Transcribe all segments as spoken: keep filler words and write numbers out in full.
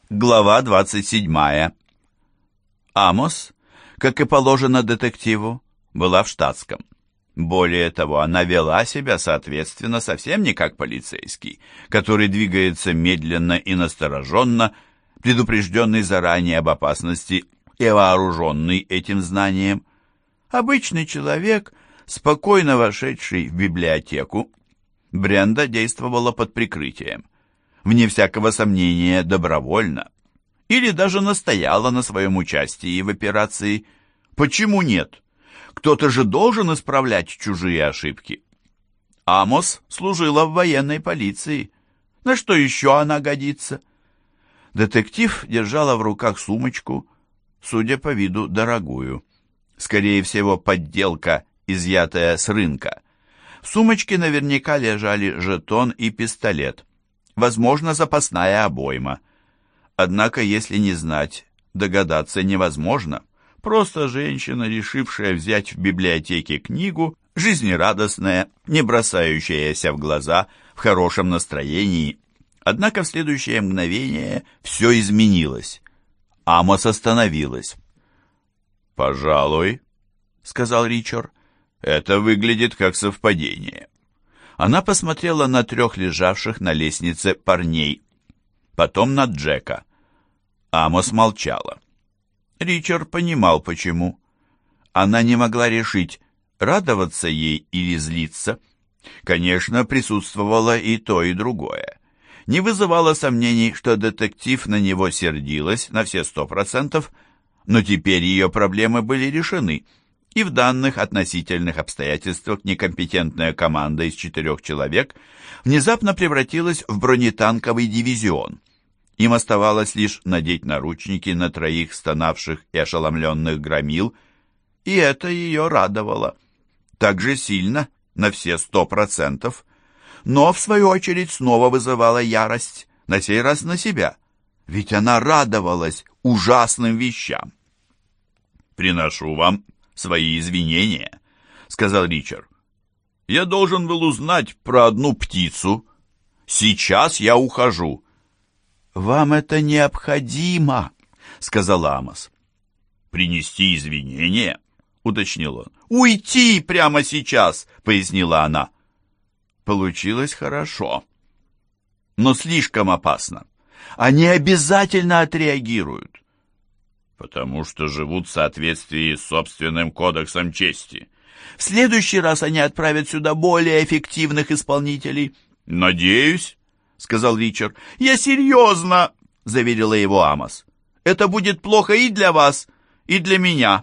Глава двадцать седьмая. Амос, как и положено детективу, была в штатском. Более того, она вела себя, соответственно, совсем не как полицейский, который двигается медленно и настороженно, предупрежденный заранее об опасности и вооруженный этим знанием. Обычный человек, спокойно вошедший в библиотеку. Бренда действовала под прикрытием, вне всякого сомнения, добровольно, или даже настояла на своем участии в операции. Почему нет? Кто-то же должен исправлять чужие ошибки. Амос служила в военной полиции. На что еще она годится? Детектив держала в руках сумочку, судя по виду, дорогую. Скорее всего, подделка, изъятая с рынка. В сумочке наверняка лежали жетон и пистолет. Возможно, запасная обойма. Однако, если не знать, догадаться невозможно. Просто женщина, решившая взять в библиотеке книгу, жизнерадостная, не бросающаяся в глаза, в хорошем настроении. Однако в следующее мгновение все изменилось. Амос остановилась. «Пожалуй», — сказал Ричард, — «это выглядит как совпадение». Она посмотрела на трех лежавших на лестнице парней, потом на Джека. Амос молчала. Ричард понимал, почему. Она не могла решить, радоваться ей или злиться. Конечно, присутствовало и то, и другое. Не вызывало сомнений, что детектив на него сердилась на все сто процентов, но теперь ее проблемы были решены. И в данных относительных обстоятельствах некомпетентная команда из четырех человек внезапно превратилась в бронетанковый дивизион. Им оставалось лишь надеть наручники на троих стонавших и ошеломленных громил, и это ее радовало. Так же сильно, на все сто процентов, но, в свою очередь, снова вызывала ярость, на сей раз на себя, ведь она радовалась ужасным вещам. «Приношу вам свои извинения», — сказал Ричард. «Я должен был узнать про одну птицу. Сейчас я ухожу». «Вам это необходимо», — сказал Амос. «Принести извинения?» — уточнил он. «Уйти прямо сейчас», — пояснила она. Получилось хорошо, но слишком опасно. Они обязательно отреагируют. Потому что живут в соответствии с собственным кодексом чести. В следующий раз они отправят сюда более эффективных исполнителей. «Надеюсь», — сказал Ричард. «Я серьезно», — заверила его Амос. «Это будет плохо и для вас, и для меня».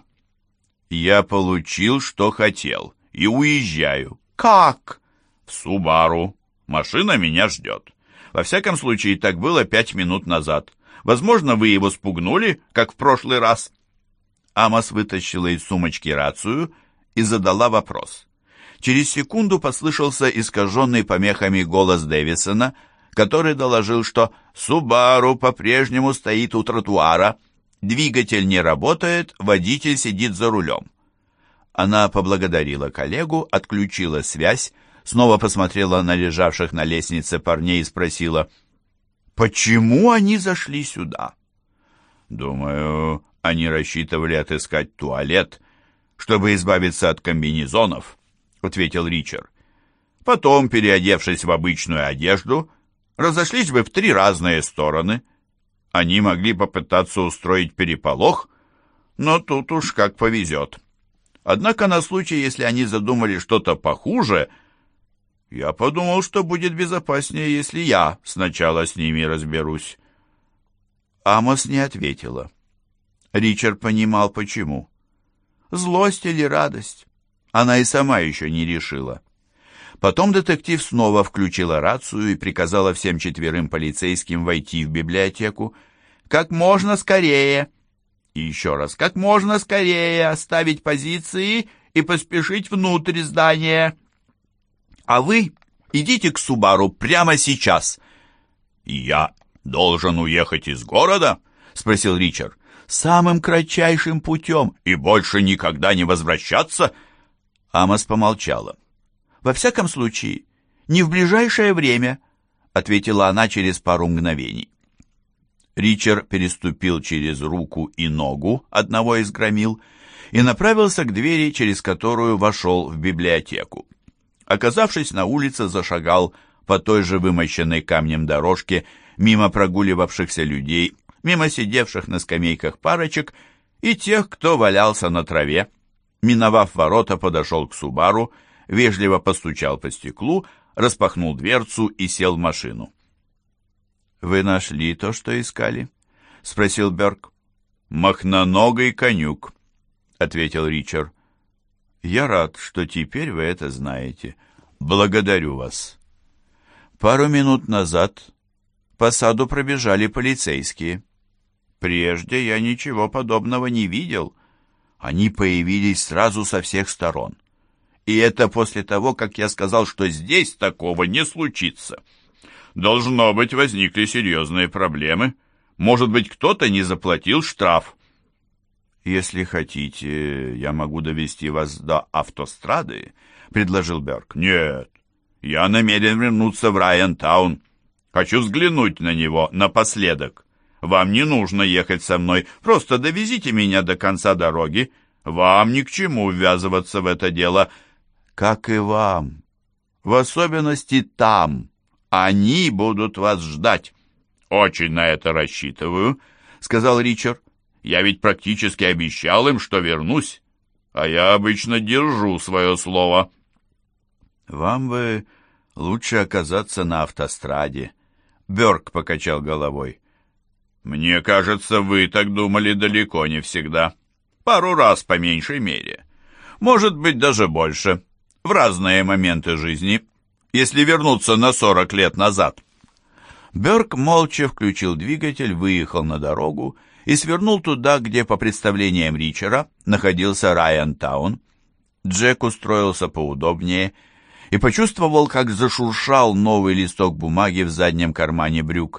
«Я получил, что хотел, и уезжаю». «Как?» «В Субару. Машина меня ждет. Во всяком случае, так было пять минут назад. Возможно, вы его спугнули, как в прошлый раз». Амос вытащила из сумочки рацию и задала вопрос. Через секунду послышался искаженный помехами голос Дэвисона, который доложил, что «Субару по-прежнему стоит у тротуара, двигатель не работает, водитель сидит за рулем». Она поблагодарила коллегу, отключила связь, снова посмотрела на лежавших на лестнице парней и спросила: «Почему они зашли сюда?» «Думаю, они рассчитывали отыскать туалет, чтобы избавиться от комбинезонов», — ответил Ричард. «Потом, переодевшись в обычную одежду, разошлись бы в три разные стороны. Они могли попытаться устроить переполох, но тут уж как повезет. Однако на случай, если они задумали что-то похуже, я подумал, что будет безопаснее, если я сначала с ними разберусь». Амос не ответила. Ричард понимал, почему. Злость или радость? Она и сама еще не решила. Потом детектив снова включила рацию и приказала всем четверым полицейским войти в библиотеку. «Как можно скорее!» И еще раз, «Как можно скорее оставить позиции и поспешить внутрь здания!» «А вы идите к Субару прямо сейчас». «И я должен уехать из города?» — спросил Ричард. «Самым кратчайшим путем и больше никогда не возвращаться?» Амос помолчала. «Во всяком случае, не в ближайшее время», — ответила она через пару мгновений. Ричард переступил через руку и ногу одного из громил и направился к двери, через которую вошел в библиотеку. Оказавшись на улице, зашагал по той же вымощенной камнем дорожке мимо прогуливавшихся людей, мимо сидевших на скамейках парочек и тех, кто валялся на траве. Миновав ворота, подошел к Субару, вежливо постучал по стеклу, распахнул дверцу и сел в машину. «Вы нашли то, что искали?» — спросил Бёрк. «Махноногий конюк», — ответил Ричард. «Я рад, что теперь вы это знаете. Благодарю вас». Пару минут назад по саду пробежали полицейские. Прежде я ничего подобного не видел. Они появились сразу со всех сторон. И это после того, как я сказал, что здесь такого не случится. Должно быть, возникли серьезные проблемы. Может быть, кто-то не заплатил штраф. «Если хотите, я могу довести вас до автострады», — предложил Бёрк. «Нет, я намерен вернуться в Райантаун. Хочу взглянуть на него напоследок. Вам не нужно ехать со мной, просто довезите меня до конца дороги. Вам ни к чему ввязываться в это дело». «Как и вам. В особенности там. Они будут вас ждать». «Очень на это рассчитываю», — сказал Ричард. «Я ведь практически обещал им, что вернусь, а я обычно держу свое слово». «Вам бы лучше оказаться на автостраде», — Бёрк покачал головой. «Мне кажется, вы так думали далеко не всегда. Пару раз по меньшей мере. Может быть, даже больше. В разные моменты жизни, если вернуться на сорок лет назад». Бёрк молча включил двигатель, выехал на дорогу и свернул туда, где, по представлениям Ричера, находился Райантаун. Джек устроился поудобнее и почувствовал, как зашуршал новый листок бумаги в заднем кармане брюк.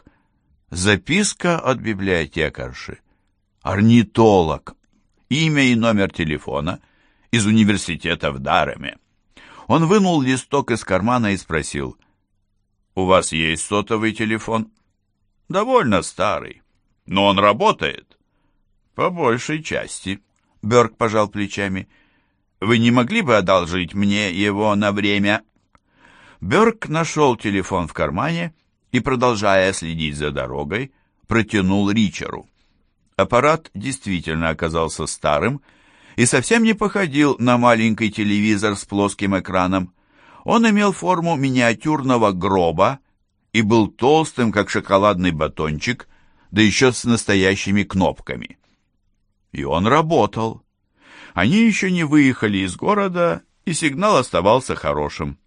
Записка от библиотекарши. Орнитолог. Имя и номер телефона из университета в Дареме. Он вынул листок из кармана и спросил: «У вас есть сотовый телефон?» «Довольно старый, но он работает». «По большей части», — Бёрк пожал плечами. «Вы не могли бы одолжить мне его на время?» Бёрк нашел телефон в кармане и, продолжая следить за дорогой, протянул Ричару. Аппарат действительно оказался старым и совсем не походил на маленький телевизор с плоским экраном. Он имел форму миниатюрного гроба и был толстым, как шоколадный батончик, да еще с настоящими кнопками. И он работал. Они еще не выехали из города, и сигнал оставался хорошим.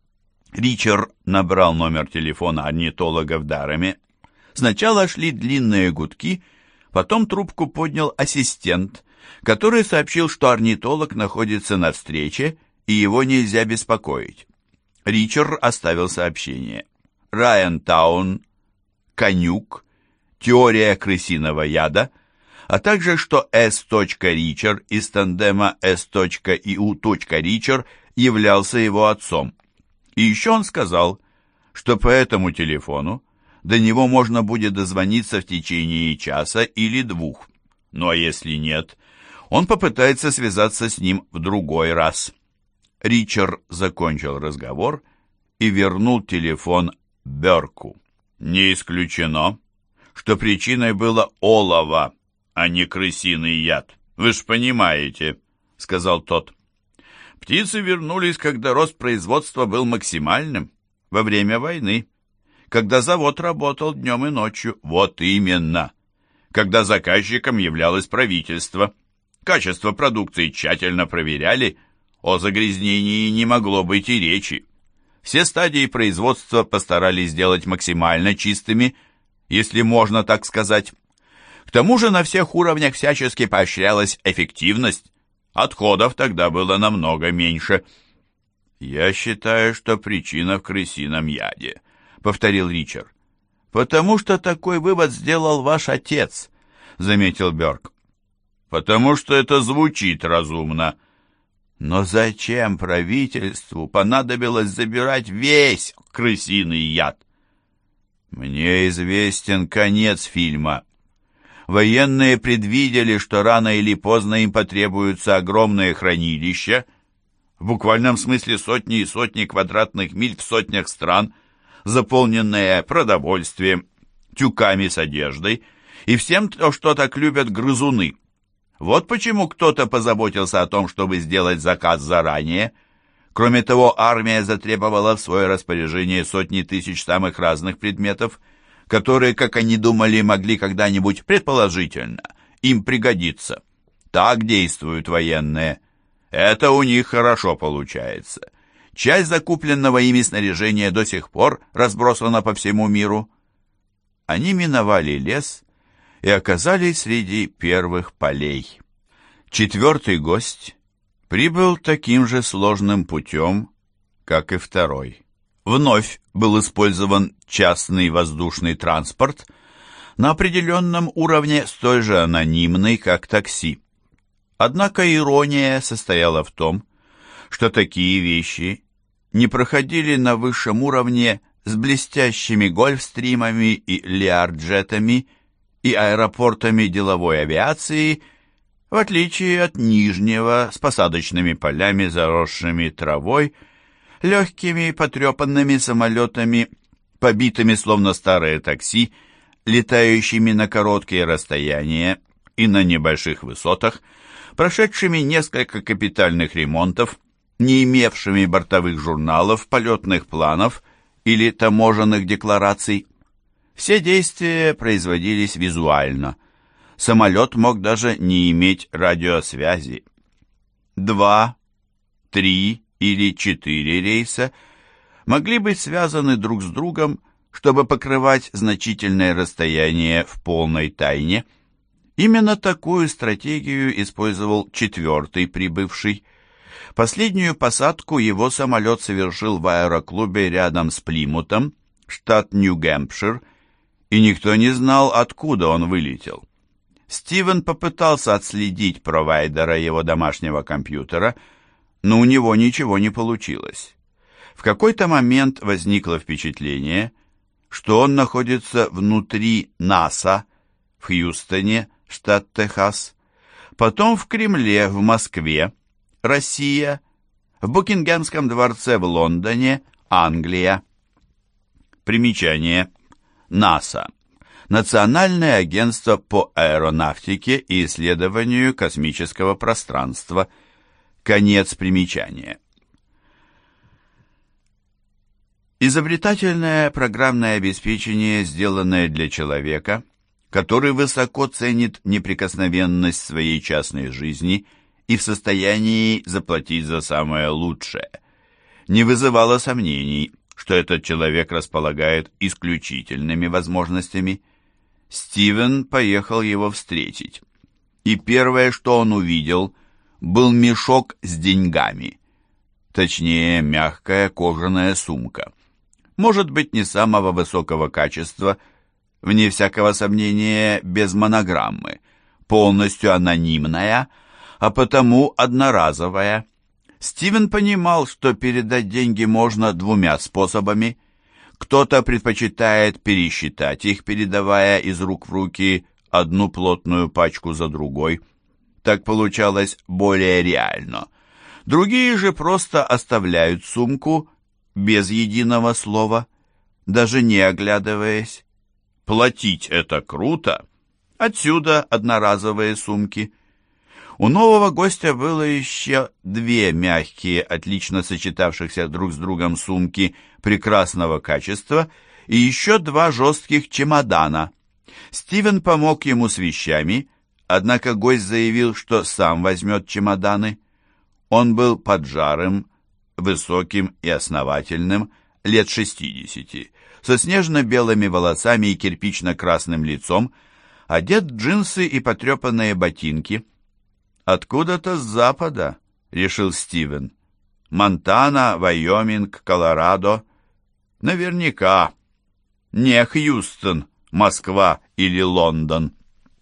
Ричард набрал номер телефона орнитолога в Дареме. Сначала шли длинные гудки, потом трубку поднял ассистент, который сообщил, что орнитолог находится на встрече, и его нельзя беспокоить. Ричард оставил сообщение. Райантаун, конюк, теория крысиного яда, а также, что С. Ричард из тандема С. и У. Ричард являлся его отцом. И еще он сказал, что по этому телефону до него можно будет дозвониться в течение часа или двух. Ну а если нет, он попытается связаться с ним в другой раз. Ричард закончил разговор и вернул телефон Бёрку. «Не исключено, что причиной было олово, а не крысиный яд. Вы ж понимаете», — сказал тот. «Птицы вернулись, когда рост производства был максимальным, во время войны, когда завод работал днем и ночью». «Вот именно, когда заказчиком являлось правительство. Качество продукции тщательно проверяли, о загрязнении не могло быть и речи. Все стадии производства постарались сделать максимально чистыми, если можно так сказать. К тому же на всех уровнях всячески поощрялась эффективность. Отходов тогда было намного меньше». «Я считаю, что причина в крысином яде», — повторил Ричард. «Потому что такой вывод сделал ваш отец», — заметил Бёрк. «Потому что это звучит разумно». «Но зачем правительству понадобилось забирать весь крысиный яд?» Мне известен конец фильма. Военные предвидели, что рано или поздно им потребуются огромные хранилища, в буквальном смысле сотни и сотни квадратных миль в сотнях стран, заполненные продовольствием, тюками с одеждой и всем, что так любят грызуны. Вот почему кто-то позаботился о том, чтобы сделать заказ заранее. Кроме того, армия затребовала в свое распоряжение сотни тысяч самых разных предметов, которые, как они думали, могли когда-нибудь, предположительно, им пригодиться. Так действуют военные. Это у них хорошо получается. Часть закупленного ими снаряжения до сих пор разбросана по всему миру. Они миновали лес и оказались среди первых полей. Четвертый гость прибыл таким же сложным путем, как и второй. Вновь был использован частный воздушный транспорт, на определенном уровне столь же анонимный, как такси. Однако ирония состояла в том, что такие вещи не проходили на высшем уровне с блестящими гольфстримами и леарджетами и аэропортами деловой авиации, в отличие от нижнего, с посадочными полями, заросшими травой, легкими потрепанными самолетами, побитыми словно старые такси, летающими на короткие расстояния и на небольших высотах, прошедшими несколько капитальных ремонтов, не имевшими бортовых журналов, полетных планов или таможенных деклараций. Все действия производились визуально. Самолет мог даже не иметь радиосвязи. Два, три или четыре рейса могли быть связаны друг с другом, чтобы покрывать значительное расстояние в полной тайне. Именно такую стратегию использовал четвертый прибывший. Последнюю посадку его самолет совершил в аэроклубе рядом с Плимутом, штат Нью-Гэмпшир, и никто не знал, откуда он вылетел. Стивен попытался отследить провайдера его домашнего компьютера, но у него ничего не получилось. В какой-то момент возникло впечатление, что он находится внутри НАСА в Хьюстоне, штат Техас, потом в Кремле в Москве, Россия, в Букингемском дворце в Лондоне, Англия. Примечание. НАСА. Национальное агентство по аэронавтике и исследованию космического пространства. Конец примечания. Изобретательное программное обеспечение, сделанное для человека, который высоко ценит неприкосновенность своей частной жизни и в состоянии заплатить за самое лучшее, не вызывало сомнений, что этот человек располагает исключительными возможностями. Стивен поехал его встретить, и первое, что он увидел, был мешок с деньгами, точнее, мягкая кожаная сумка. Может быть, не самого высокого качества, вне всякого сомнения, без монограммы, полностью анонимная, а потому одноразовая. Стивен понимал, что передать деньги можно двумя способами. Кто-то предпочитает пересчитать их, передавая из рук в руки одну плотную пачку за другой. Так получалось более реально. Другие же просто оставляют сумку без единого слова, даже не оглядываясь. Платить это круто. Отсюда одноразовые сумки. У нового гостя было еще две мягкие, отлично сочетавшихся друг с другом сумки прекрасного качества и еще два жестких чемодана. Стивен помог ему с вещами, однако гость заявил, что сам возьмет чемоданы. Он был поджарым, высоким и основательным, лет шестидесяти, со снежно-белыми волосами и кирпично-красным лицом, одет в джинсы и потрепанные ботинки. «Откуда-то с запада», — решил Стивен. «Монтана, Вайоминг, Колорадо. Наверняка. Не Хьюстон, Москва или Лондон».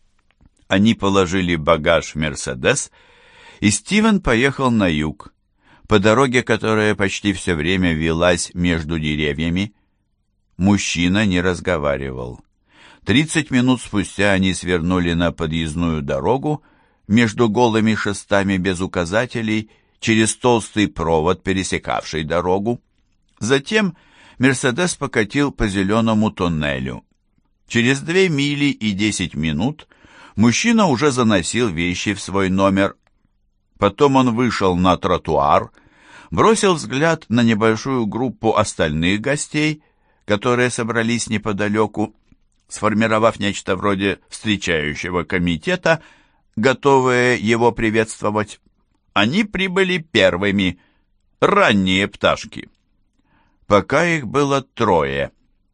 Они положили багаж в «Мерседес», и Стивен поехал на юг, по дороге, которая почти все время велась между деревьями. Мужчина не разговаривал. Тридцать минут спустя они свернули на подъездную дорогу между голыми шестами без указателей через толстый провод, пересекавший дорогу. Затем «Мерседес» покатил по зеленому тоннелю. Через две мили и десять минут мужчина уже заносил вещи в свой номер. Потом он вышел на тротуар, бросил взгляд на небольшую группу остальных гостей, которые собрались неподалеку, сформировав нечто вроде встречающего комитета, готовые его приветствовать. Они прибыли первыми, ранние пташки. Пока их было трое.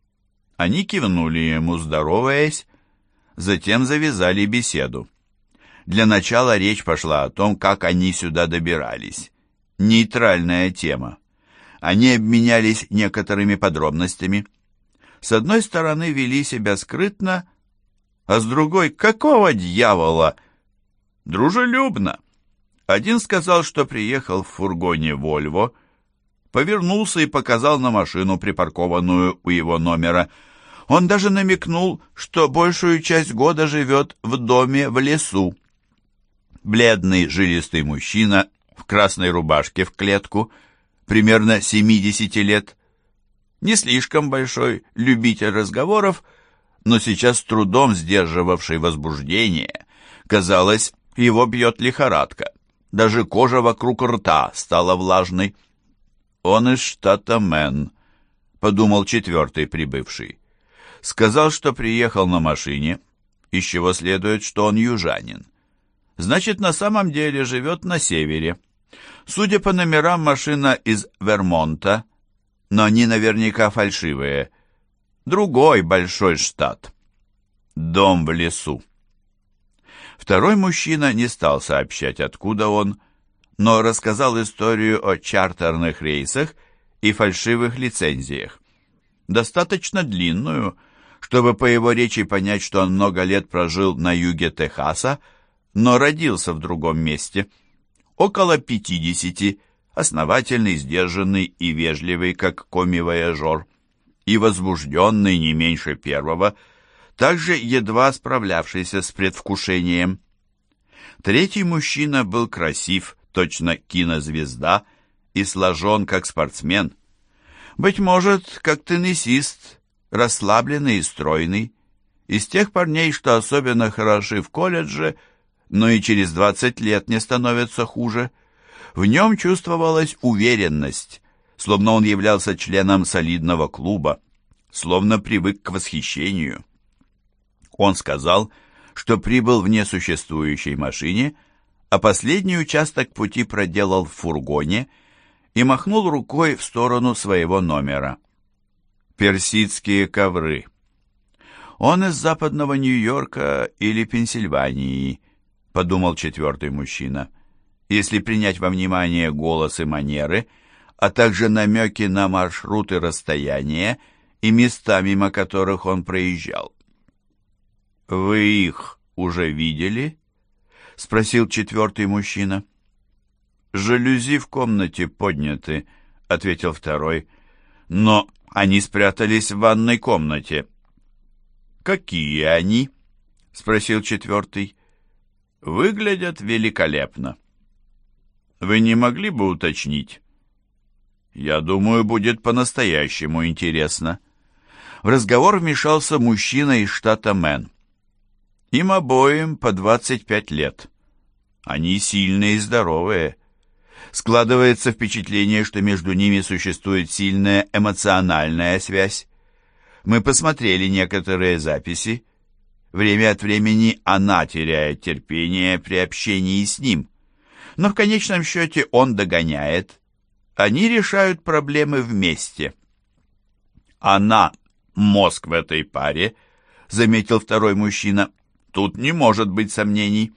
Они кивнули ему, здороваясь, затем завязали беседу. Для начала речь пошла о том, как они сюда добирались. Нейтральная тема. Они обменялись некоторыми подробностями. С одной стороны, вели себя скрытно, а с другой, какого дьявола? Дружелюбно. Один сказал, что приехал в фургоне «Вольво», повернулся и показал на машину, припаркованную у его номера. Он даже намекнул, что большую часть года живет в доме в лесу. Бледный жилистый мужчина в красной рубашке в клетку, примерно семидесяти лет, не слишком большой любитель разговоров, но сейчас с трудом сдерживавший возбуждение. Казалось, его бьет лихорадка. Даже кожа вокруг рта стала влажной. «Он из штата Мэн», — подумал четвертый прибывший. Сказал, что приехал на машине, из чего следует, что он южанин. Значит, на самом деле живет на севере. Судя по номерам, машина из Вермонта, но они наверняка фальшивые. Другой большой штат. Дом в лесу. Второй мужчина не стал сообщать, откуда он, но рассказал историю о чартерных рейсах и фальшивых лицензиях. Достаточно длинную, чтобы по его речи понять, что он много лет прожил на юге Техаса, но родился в другом месте. Около пятидесяти, основательный, сдержанный и вежливый, как коми-вояжер, и возбужденный не меньше первого, также едва справлявшийся с предвкушением. Третий мужчина был красив, точно кинозвезда, и сложен, как спортсмен. Быть может, как теннисист, расслабленный и стройный, из тех парней, что особенно хороши в колледже, но и через двадцать лет не становятся хуже. В нем чувствовалась уверенность, словно он являлся членом солидного клуба, словно привык к восхищению. Он сказал, что прибыл в несуществующей машине, а последний участок пути проделал в фургоне и махнул рукой в сторону своего номера. Персидские ковры. Он из западного Нью-Йорка или Пенсильвании, подумал четвертый мужчина, если принять во внимание голос и манеры, а также намеки на маршруты, расстояния и места, мимо которых он проезжал. «Вы их уже видели?» — спросил четвертый мужчина. «Жалюзи в комнате подняты», — ответил второй, — «но они спрятались в ванной комнате». «Какие они?» — спросил четвертый. «Выглядят великолепно». «Вы не могли бы уточнить?» «Я думаю, будет по-настоящему интересно». В разговор вмешался мужчина из штата Мэн. Им обоим по двадцать пять лет. Они сильные и здоровые. Складывается впечатление, что между ними существует сильная эмоциональная связь. Мы посмотрели некоторые записи. Время от времени она теряет терпение при общении с ним. Но в конечном счете он догоняет. Они решают проблемы вместе. Она — мозг в этой паре, заметил второй мужчина. Тут не может быть сомнений.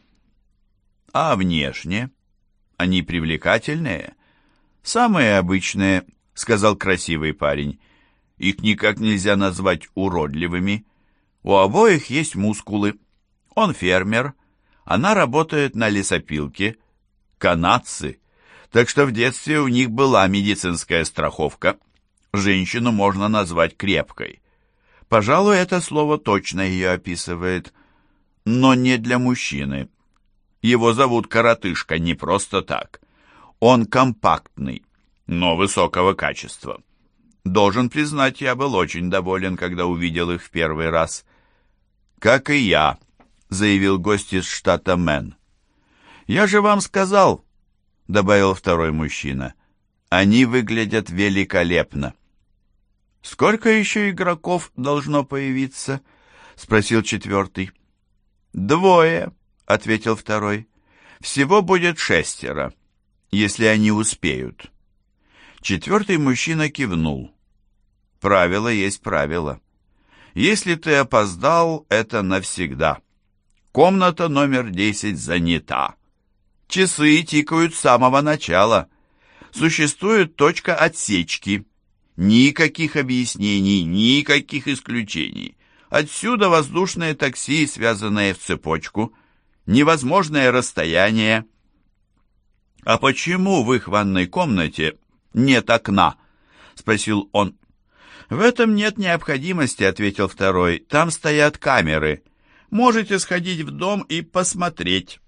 А внешне? Они привлекательные? Самые обычные, сказал красивый парень. Их никак нельзя назвать уродливыми. У обоих есть мускулы. Он фермер, она работает на лесопилке. Канадцы. Так что в детстве у них была медицинская страховка. Женщину можно назвать крепкой. Пожалуй, это слово точно ее описывает. Но не для мужчины. Его зовут Коротышка не просто так. Он компактный, но высокого качества. Должен признать, я был очень доволен, когда увидел их в первый раз. «Как и я», — заявил гость из штата Мэн. «Я же вам сказал», — добавил второй мужчина, — «они выглядят великолепно». «Сколько еще игроков должно появиться?» — спросил четвертый. «Двое», — ответил второй. «Всего будет шестеро, если они успеют». Четвертый мужчина кивнул. «Правило есть правило. Если ты опоздал, это навсегда. Комната номер десять занята. Часы тикают с самого начала. Существует точка отсечки. Никаких объяснений, никаких исключений. Отсюда воздушное такси, связанное в цепочку. Невозможное расстояние». «А почему в их ванной комнате нет окна?» — спросил он. «В этом нет необходимости», — ответил второй. «Там стоят камеры. Можете сходить в дом и посмотреть».